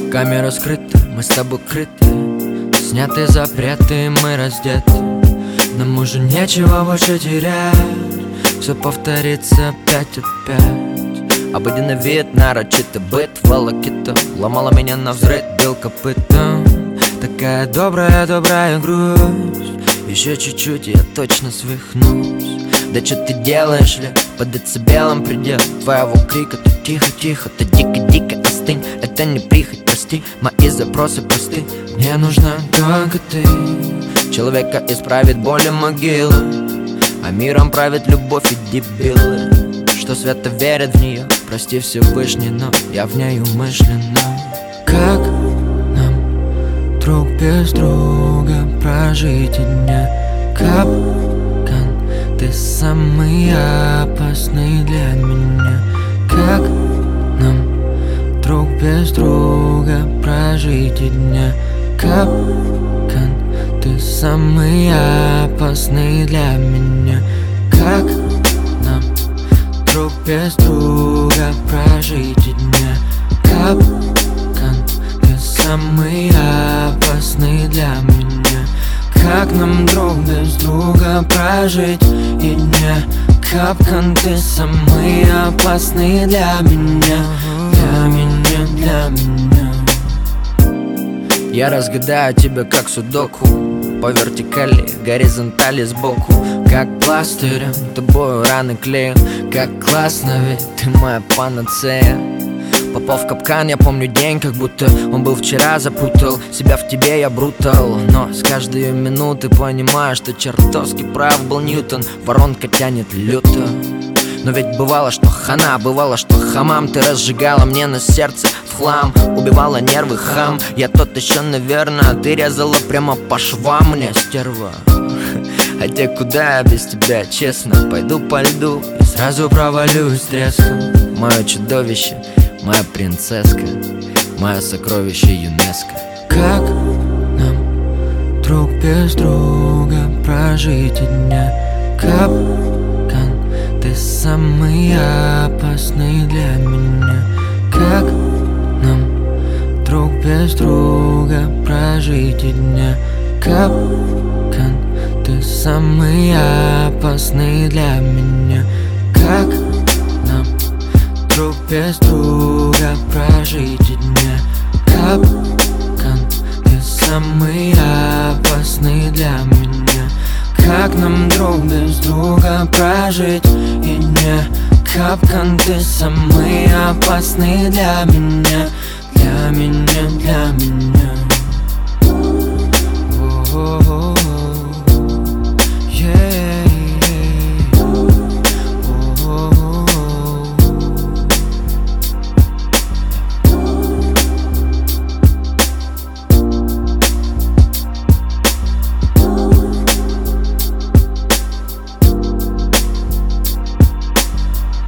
Камера скрыта, мы с тобой крыты, сняты запреты, мы раздеты. Нам уже нечего больше терять, все повторится опять. Обыденный вид, нарочитый быт, волокита ломала меня навзрыд, бил копытом. Такая добрая грусть, еще чуть-чуть и я точно свихнусь. Да что ты делаешь ли, под децибелом предел твоего крика? Ты тихо, ты дико остынь. Это не прихоть, прости, мои запросы просты. Мне нужна только ты. Человека исправит боль и могилы, а миром правит любовь и дебилы, что свято верят в нее. Прости Всевышний, но я в ней умышленно. Как нам друг без друга прожить и дня? Капкан, ты самый опасный для меня. Как нам друг без друга прожить и дня? Капкан, ты самый опасный для меня. Как нам друг без друга прожить и дня? Капкан, ты самый опасный для меня. Как нам друг без друга прожить и дня? Капкан, ты самый опасный для меня. Для меня. Я разгадаю тебя как судоку, по вертикали, горизонтали сбоку. Как пластырем тобою раны клею. Как классно, ведь ты моя панацея. Попал в капкан, я помню день, как будто он был вчера. Запутал себя в тебе, я брутал, но с каждой минуты понимаю, что чертовски прав был Ньютон. Воронка тянет люто. Но ведь бывало, что хана, бывало, что хамам. Ты разжигала мне на сердце в хлам, убивала нервы, хам. Я тот еще, наверное, ты резала прямо по швам мне, стерва. Хотя куда я без тебя, честно? Пойду по льду и сразу провалюсь с треском. Мое чудовище, моя принцесска, мое сокровище ЮНЕСКО. Как нам друг без друга прожить и дня? Капкан, ты самый опасный для меня. Как нам друг без друга прожить и дня? Капкан, ты самый опасный для меня. Как нам друг без друга прожить и дня? Капкан, ты самый опасный для меня. Как нам друг без друга прожить и дня? Капкан, ты самый опасный для меня. Для меня.